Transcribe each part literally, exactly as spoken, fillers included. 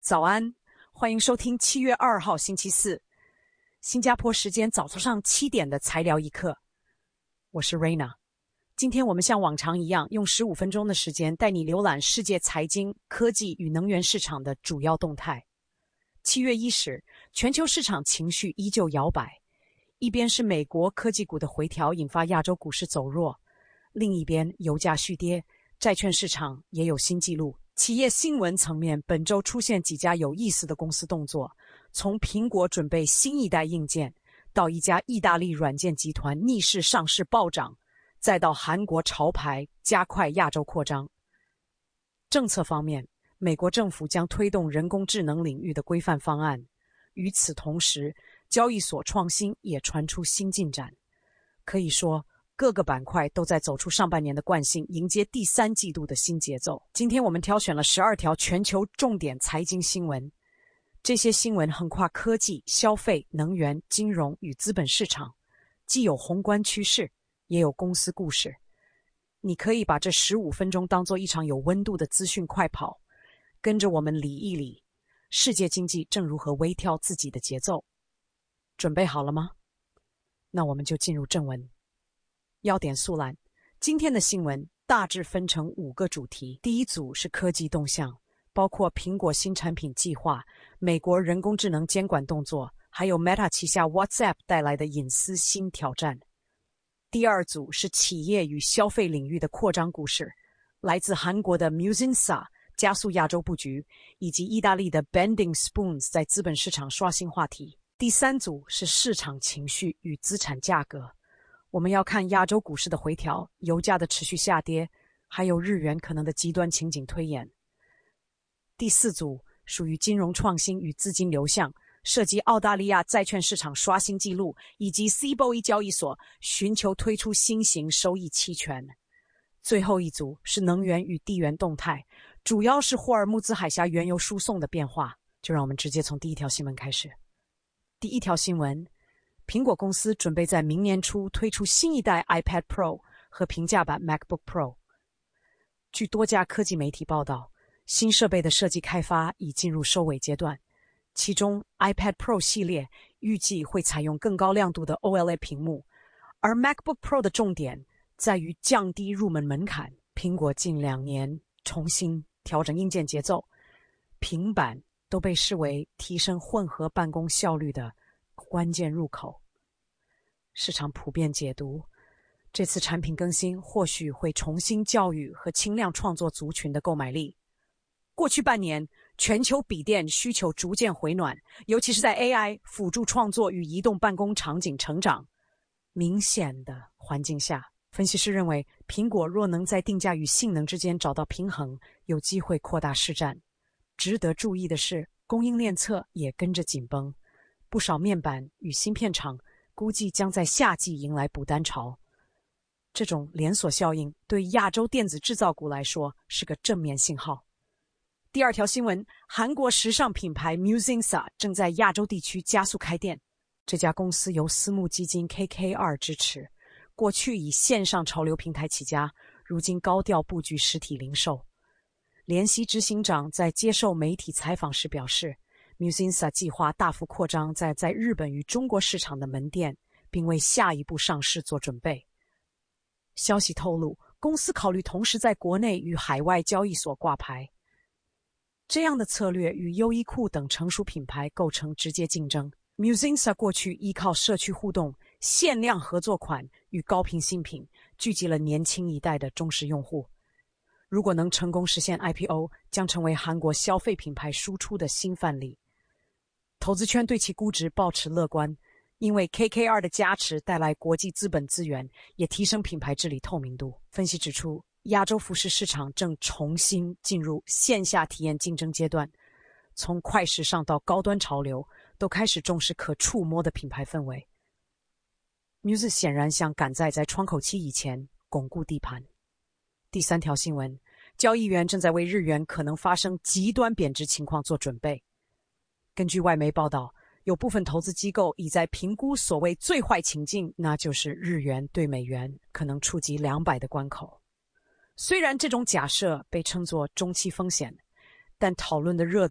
早安，欢迎收听七月二号星期四，新加坡时间早上七点的财聊一刻。我是 Raina， 今天我们像往常一样，用十五分钟的时间带你浏览世界财经、科技与能源市场的主要动态。七月伊始，全球市场情绪依旧摇摆，一边是美国科技股的回调引发亚洲股市走弱，另一边油价续跌，债券市场也有新纪录。企业新闻层面，本周出现几家有意思的公司动作，从苹果准备新一代硬件，到一家意大利软件集团逆势上市暴涨，再到韩国潮牌加快亚洲扩张。政策方面，美国政府将推动人工智能领域的规范方案，与此同时，交易所创新也传出新进展。可以说，各个板块都在走出上半年的惯性，迎接第三季度的新节奏。今天我们挑选了十二条全球重点财经新闻，这些新闻横跨科技、消费、能源、金融与资本市场，既有宏观趋势，也有公司故事。你可以把这十五分钟当作一场有温度的资讯快跑，跟着我们理一理世界经济正如何微调自己的节奏。准备好了吗？那我们就进入正文。要点速览，今天的新闻大致分成五个主题。第一组是科技动向，包括苹果新产品计划、美国人工智能监管动作，还有 Meta 旗下 WhatsApp 带来的隐私新挑战。第二组是企业与消费领域的扩张故事，来自韩国的 Musinsa 加速亚洲布局，以及意大利的 Bending Spoons 在资本市场刷新话题。第三组是市场情绪与资产价格，我们要看亚洲股市的回调，油价的持续下跌，还有日元可能的极端情景推演。第四组属于金融创新与资金流向，涉及澳大利亚债券市场刷新纪录，以及 C B O E 交易所寻求推出新型收益期权。最后一组是能源与地缘动态，主要是霍尔木兹海峡原油输送的变化。就让我们直接从第一条新闻开始。第一条新闻，苹果公司准备在明年初推出新一代 iPad Pro 和平价版 MacBook Pro。据多家科技媒体报道，新设备的设计开发已进入收尾阶段，其中 iPad Pro 系列预计会采用更高亮度的 O L E D 屏幕，而 MacBook Pro 的重点在于降低入门门槛。苹果近两年重新调整硬件节奏，平板都被视为提升混合办公效率的关键入口。市场普遍解读，这次产品更新或许会重新教育和轻量创作族群的购买力。过去半年，全球笔电需求逐渐回暖，尤其是在 A I 辅助创作与移动办公场景成长明显的环境下，分析师认为，苹果若能在定价与性能之间找到平衡，有机会扩大市占。值得注意的是，供应链侧也跟着紧绷，不少面板与芯片厂估计将在夏季迎来补单潮。这种连锁效应对亚洲电子制造股来说是个正面信号。第二条新闻，韩国时尚品牌 Musinsa 正在亚洲地区加速开店。这家公司由私募基金 K K R 支持，过去以线上潮流平台起家，如今高调布局实体零售。联席执行长在接受媒体采访时表示， Musinsa 计划大幅扩张在在日本与中国市场的门店，并为下一步上市做准备。消息透露，公司考虑同时在国内与海外交易所挂牌。这样的策略与优衣库等成熟品牌构成直接竞争。Musinsa 过去依靠社区互动、限量合作款与高频新品，聚集了年轻一代的忠实用户。如果能成功实现 I P O， 将成为韩国消费品牌输出的新范例。投资圈对其估值抱持乐观，因为 K K R 的加持带来国际资本资源，也提升品牌治理透明度。分析指出，亚洲服饰市场正重新进入线下体验竞争阶段，从快时尚到高端潮流，都开始重视可触摸的品牌氛围。Muse 显然想赶在在窗口期以前巩固地盘。第三条新闻，交易员正在为日元可能发生极端贬值情况做准备。根据外媒报道，有部分投资机构已在评估所谓最坏情境，那就是日元对美元可能触及两百的关口。虽然这种假设被称作中期风险，但讨论的热度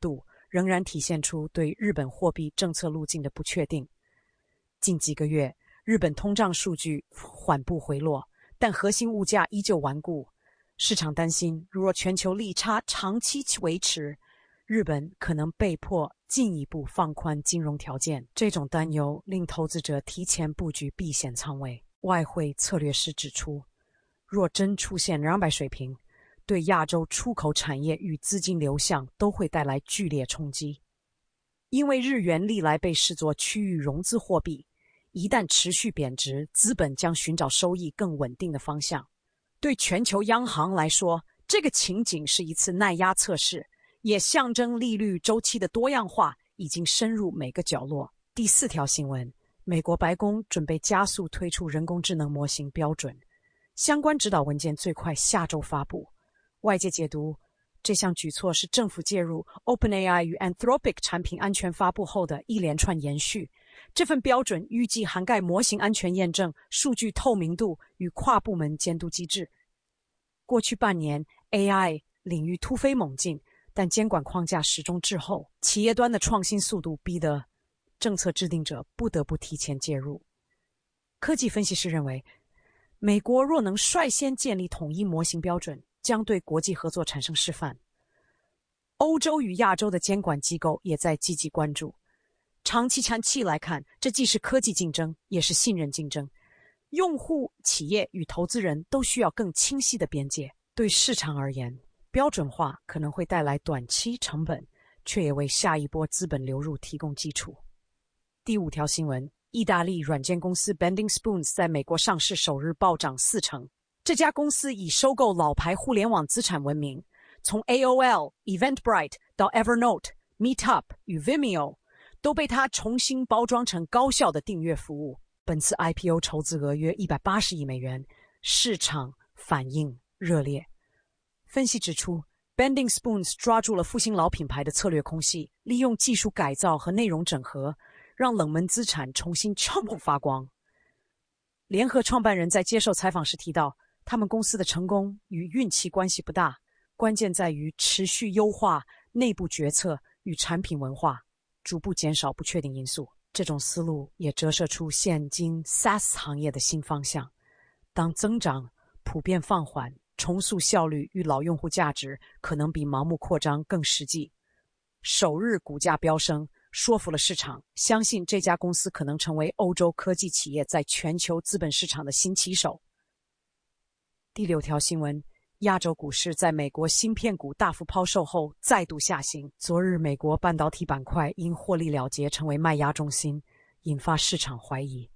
仍然体现出对日本货币政策路径的不确定。近几个月，日本通胀数据缓步回落，但核心物价依旧顽固。市场担心，若全球利差长期维持，日本可能被迫进一步放宽金融条件。这种担忧令投资者提前布局避险仓位。外汇策略师指出，若真出现两百水平，对亚洲出口产业与资金流向都会带来剧烈冲击。因为日元历来被视作区域融资货币，一旦持续贬值，资本将寻找收益更稳定的方向。对全球央行来说，这个情景是一次耐压测试，也象征利率周期的多样化已经深入每个角落。第四条新闻，美国白宫准备加速推出人工智能模型标准，相关指导文件最快下周发布。外界解读，这项举措是政府介入 OpenAI 与 Anthropic 产品安全发布后的一连串延续。这份标准预计涵盖模型安全验证、数据透明度与跨部门监督机制。过去半年 A I 领域突飞猛进，但监管框架始终滞后，企业端的创新速度逼得政策制定者不得不提前介入。科技分析师认为，美国若能率先建立统一模型标准，将对国际合作产生示范。欧洲与亚洲的监管机构也在积极关注。长期长期来看，这既是科技竞争，也是信任竞争。用户、企业与投资人都需要更清晰的边界。对市场而言，标准化可能会带来短期成本，却也为下一波资本流入提供基础。第五条新闻，意大利软件公司 Bending Spoons 在美国上市首日暴涨四成。这家公司以收购老牌互联网资产闻名，从 A O L、Eventbrite 到 Evernote、Meetup 与 Vimeo，都被它重新包装成高效的订阅服务。本次 I P O 筹资额约一百八十亿美元，市场反应热烈。分析指出， Bending Spoons 抓住了复兴老品牌的策略空隙，利用技术改造和内容整合，让冷门资产重新悄目发光。联合创办人在接受采访时提到，他们公司的成功与运气关系不大，关键在于持续优化内部决策与产品文化，逐步减少不确定因素。这种思路也折射出现今 SaaS 行业的新方向。当增长普遍放缓，重塑效率与老用户价值可能比盲目扩张更实际。首日股价飙升，说服了市场，相信这家公司可能成为欧洲科技企业在全球资本市场的新旗手。第六条新闻，亚洲股市在美国芯片股大幅抛售后再度下行。昨日美国半导体板块因获利了结成为卖压中心，引发市场怀疑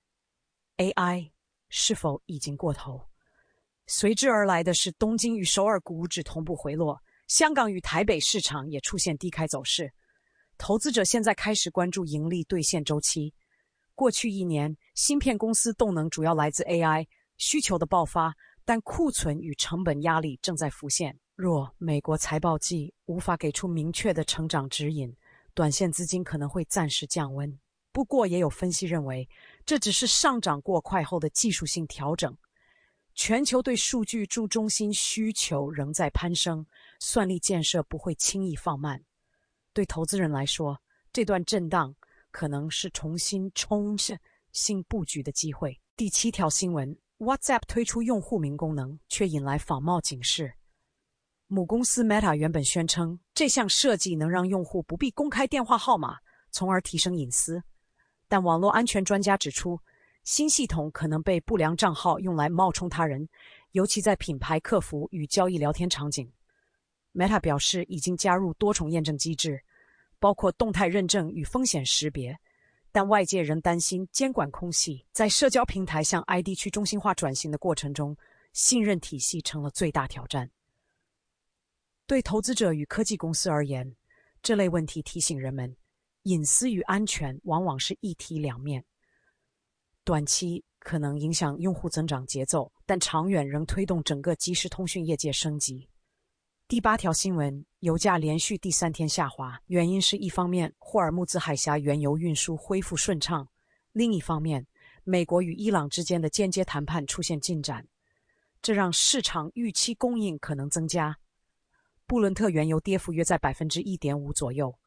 A I 是否已经过头。随之而来的是东京与首尔股指同步回落，香港与台北市场也出现低开走势。投资者现在开始关注盈利兑现周期。过去一年，芯片公司动能主要来自 A I 需求的爆发，但库存与成本压力正在浮现。若美国财报季无法给出明确的成长指引，短线资金可能会暂时降温。不过也有分析认为，这只是上涨过快后的技术性调整。全球对数据柱中心需求仍在攀升，算力建设不会轻易放慢。对投资人来说，这段震荡可能是重新冲新布局的机会。第七条新闻， WhatsApp 推出用户名功能，却引来仿冒警示。母公司 Meta 原本宣称，这项设计能让用户不必公开电话号码，从而提升隐私。但网络安全专家指出，新系统可能被不良账号用来冒充他人，尤其在品牌客服与交易聊天场景。Meta 表示已经加入多重验证机制，包括动态认证与风险识别，但外界仍担心监管空隙。在社交平台向 I D 去中心化转型的过程中，信任体系成了最大挑战。对投资者与科技公司而言，这类问题提醒人们，隐私与安全往往是一体两面。短期可能影响用户增长节奏，但长远仍推动整个即时通讯业界升级。第八条新闻，油价连续第三天下滑，原因是一方面霍尔木兹海峡原油运输恢复顺畅，另一方面美国与伊朗之间的间接谈判出现进展，这让市场预期供应可能增加。布伦特原油跌幅约在 百分之一点五 左右，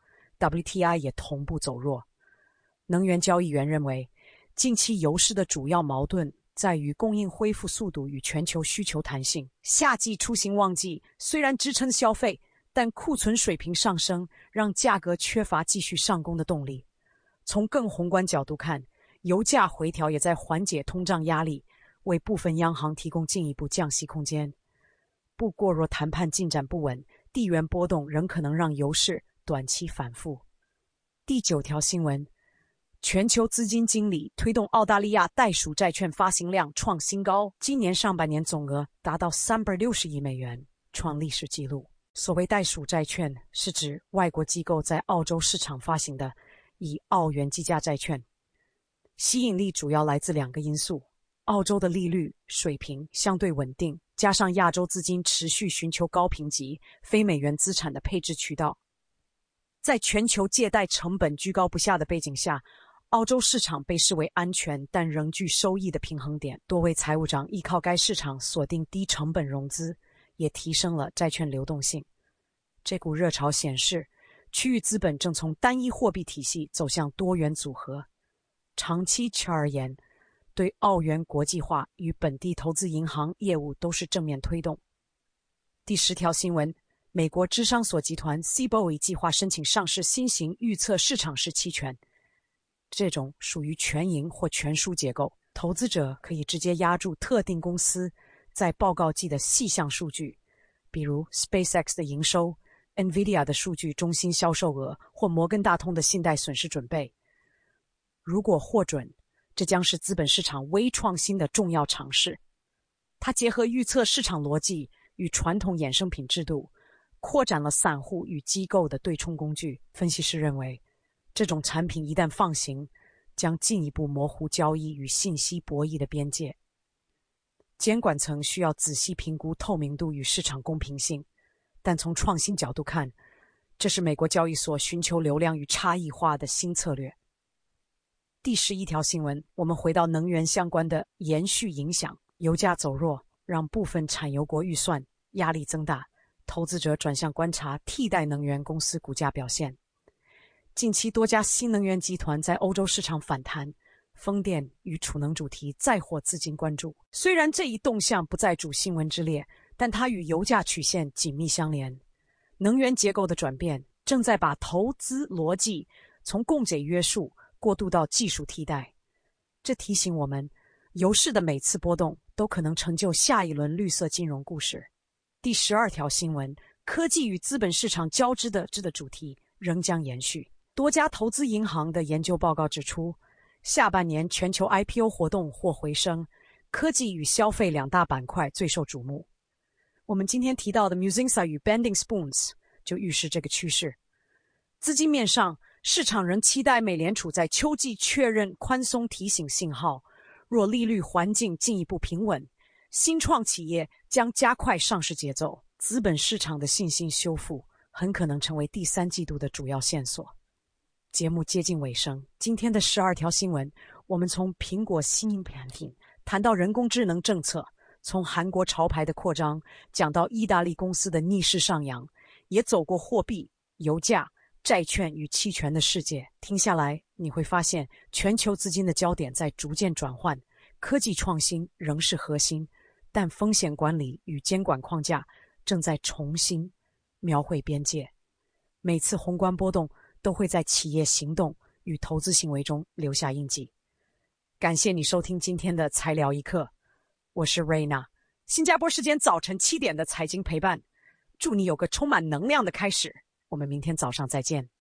W T I 也同步走弱。能源交易员认为，近期油市的主要矛盾在于供应恢复速度与全球需求弹性。夏季出行旺季虽然支撑消费，但库存水平上升，让价格缺乏继续上攻的动力。从更宏观角度看，油价回调也在缓解通胀压力，为部分央行提供进一步降息空间。不过若谈判进展不稳，地缘波动仍可能让油市短期反复。第九条新闻，全球资金经理推动澳大利亚袋鼠债券发行量创新高，今年上半年总额达到三百六十亿美元，创历史纪录。所谓袋鼠债券，是指外国机构在澳洲市场发行的以澳元计价债券。吸引力主要来自两个因素，澳洲的利率水平相对稳定，加上亚洲资金持续寻求高评级非美元资产的配置渠道。在全球借贷成本居高不下的背景下，澳洲市场被视为安全但仍具收益的平衡点。多位财务长依靠该市场锁定低成本融资，也提升了债券流动性。这股热潮显示，区域资本正从单一货币体系走向多元组合。长期而言，对澳元国际化与本地投资银行业务都是正面推动。第十条新闻，美国芝商所集团 C B O E 计划申请上市新型预测市场式期权，这种属于全盈或全输结构，投资者可以直接押注特定公司在报告季的细项数据，比如 SpaceX 的营收、NVIDIA 的数据中心销售额或摩根大通的信贷损失准备。如果获准，这将是资本市场微创新的重要尝试。它结合预测市场逻辑与传统衍生品制度，扩展了散户与机构的对冲工具。分析师认为，这种产品一旦放行，将进一步模糊交易与信息博弈的边界。监管层需要仔细评估透明度与市场公平性，但从创新角度看，这是美国交易所寻求流量与差异化的新策略。第十一条新闻，我们回到能源相关的延续影响。油价走弱，让部分产油国预算压力增大，投资者转向观察替代能源公司股价表现。近期多家新能源集团在欧洲市场反弹，风电与储能主题再获资金关注。虽然这一动向不在主新闻之列，但它与油价曲线紧密相连。能源结构的转变正在把投资逻辑从供给约束过渡到技术替代。这提醒我们，油市的每次波动都可能成就下一轮绿色金融故事。第十二条新闻，科技与资本市场交织的这的主题仍将延续。多家投资银行的研究报告指出，下半年全球 I P O 活动或回升，科技与消费两大板块最受瞩目。我们今天提到的 Muzinsa 与 Bending Spoons 就预示这个趋势。资金面上，市场仍期待美联储在秋季确认宽松提醒信号，若利率环境进一步平稳，新创企业将加快上市节奏，资本市场的信心修复很可能成为第三季度的主要线索。节目接近尾声，今天的十二条新闻，我们从苹果新产品谈到人工智能政策，从韩国潮牌的扩张讲到意大利公司的逆势上扬，也走过货币、油价、债券与期权的世界。听下来，你会发现全球资金的焦点在逐渐转换，科技创新仍是核心，但风险管理与监管框架正在重新描绘边界。每次宏观波动都会在企业行动与投资行为中留下印记。感谢你收听今天的财聊一刻，我是 Raina， 新加坡时间早晨七点的财经陪伴，祝你有个充满能量的开始。我们明天早上再见。